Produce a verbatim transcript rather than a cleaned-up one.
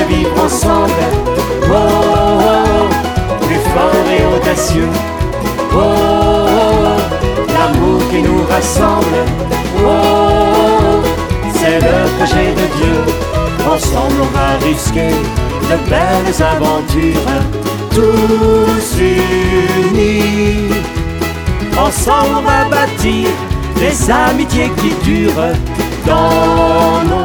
vivre ensemble. Oh, oh, oh, plus fort et audacieux. Oh, oh, oh, l'amour qui nous rassemble. Oh, oh, oh, c'est le projet de Dieu. Ensemble on va risquer de belles aventures, tous unis. Ensemble on va bâtir des amitiés qui durent dans nos